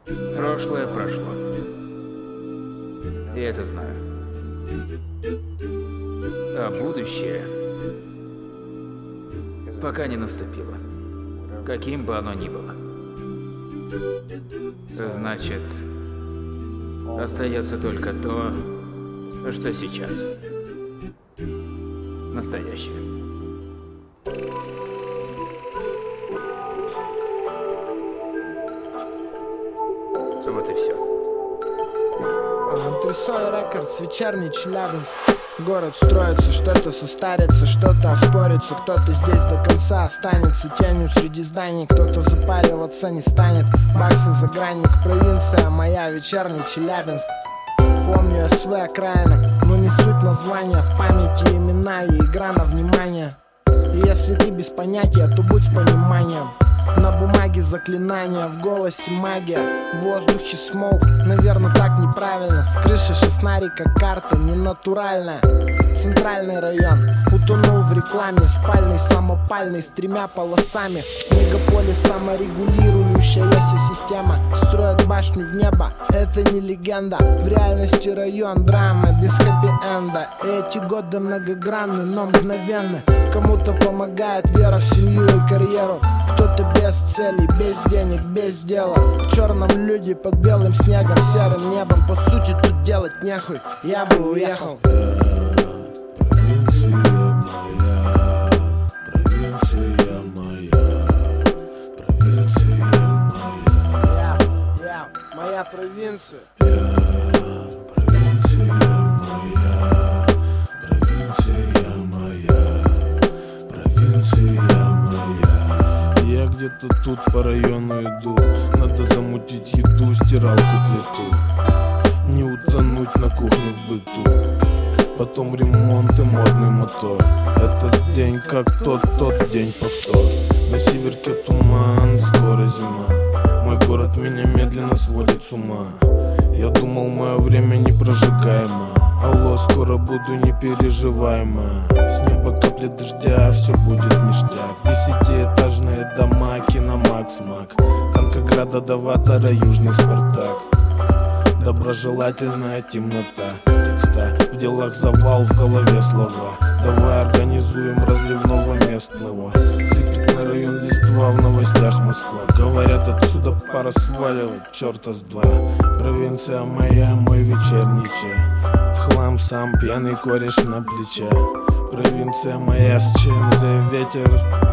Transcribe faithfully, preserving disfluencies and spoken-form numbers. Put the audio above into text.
Прошлое прошло. Я это знаю. А будущее пока не наступило. Каким бы оно ни было. Значит, остается только то, что сейчас. Настоящее. Вот и все. Антресоль Рекордс, вечерний Челябинск. Город строится, что-то состарится, что-то оспорится. Кто-то здесь до конца останется тенью среди зданий. Кто-то запариваться не станет. Баксы, загранник, провинция моя, вечерний Челябинск. Помню СВ окраина, но не суть названия. В памяти имена и игра на внимание. И если ты без понятия, то будь с пониманием. На бумаге заклинания, в голосе магия, в воздухе смоук, наверное так неправильно. С крыши шестнарика карта ненатуральная. Центральный район утонул в рекламе. Спальный, самопальный, с тремя полосами. Мегаполис саморегулирующаяся система. Строят башню в небо, это не легенда. В реальности район драма без хэппи-энда. И эти годы многогранны, но мгновенны. Кому-то помогает вера в семью и карьеру. Кто-то без целей, без денег, без дела. В черном люди под белым снегом, серым небом. По сути тут делать нехуй, я бы уехал. Провинция моя, провинция моя, провинция моя. Я, я, моя провинция. Я, провинция моя, провинция моя, провинция моя. Я где-то тут по району иду. Надо замутить еду, стиралку, плиту. Не утонуть на кухне в быту. Потом ремонт и модный мотор. Этот день как тот, тот день повтор. На северке туман, скоро зима. Мой город меня медленно сводит с ума. Я думал, мое время непрожигаемо. Алло, скоро буду, не переживай, ма. С неба капли дождя, все будет ништяк. Десятиэтажные дома, киномакс, мак. Танкограда до Ватара, южный Спартак. Доброжелательная темнота текста. В делах завал, в голове слова. Давай организуем разливного местного. Сыпет на район листва, в новостях Москва. Говорят, отсюда пора сваливать, черта с два. Провинция моя, мой вечерний чай. В хлам сам пьяный кореш на плече. Провинция моя, с чем за ветер.